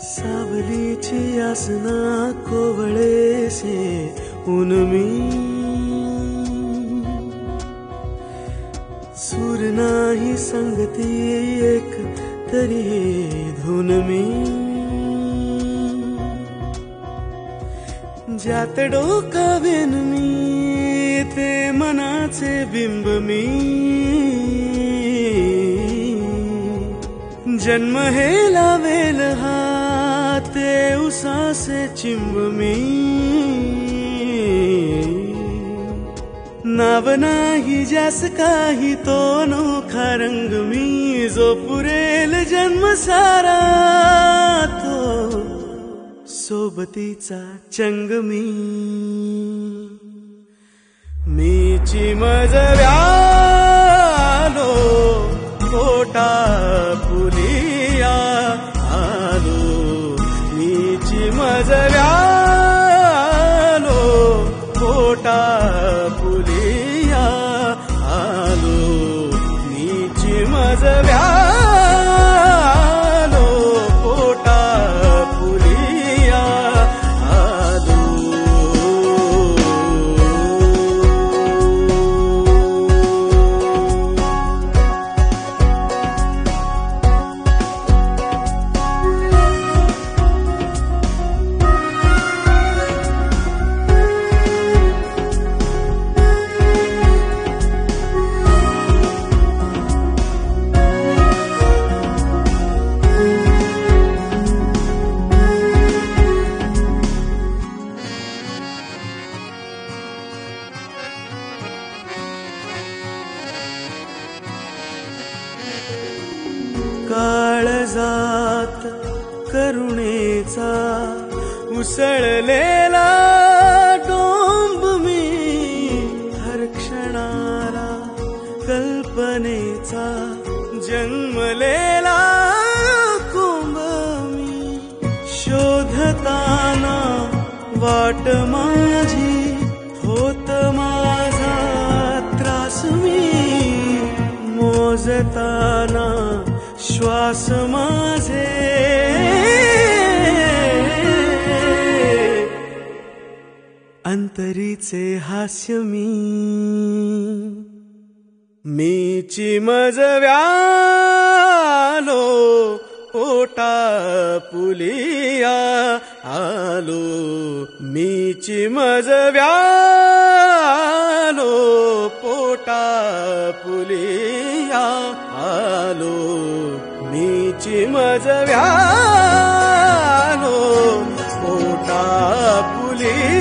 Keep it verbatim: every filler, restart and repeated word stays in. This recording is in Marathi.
सावलीची आसना कोवळेसे उन्मी, सूर नाही संगती एक तरी धुन मी, ज्यात डोकावेन मी ते मनाचे बिंब मी, जन्म हे लावेल हा ते उसासे चिंब मी, नाव नाही ज्यास काही तो नोखा रंग मी, जो पुरेल जन्म सारा तो सोबतीचा चंग मी, मीची मज व्यालो पोटा पुलिया आलो, मीची मज व्यालो पोटा पुलिया आलो, मीची मज व्यालो पोटा पुलिया आलो. काळजात करुणेचा उसळलेला डोंब मी, हर क्षणाला कल्पनेचा जन्मलेला कुंभ मी, शोधताना वाट माझी होत माझा त्रास मी, मोजताना श्वास माझे अंतरीचे हास्य मी, मीची मज व्यालो पोटा पुलिया आलो, मीची मज व्यालो पोटा पुलिया आलो, मीची मज व्यालो पोटा पुलिया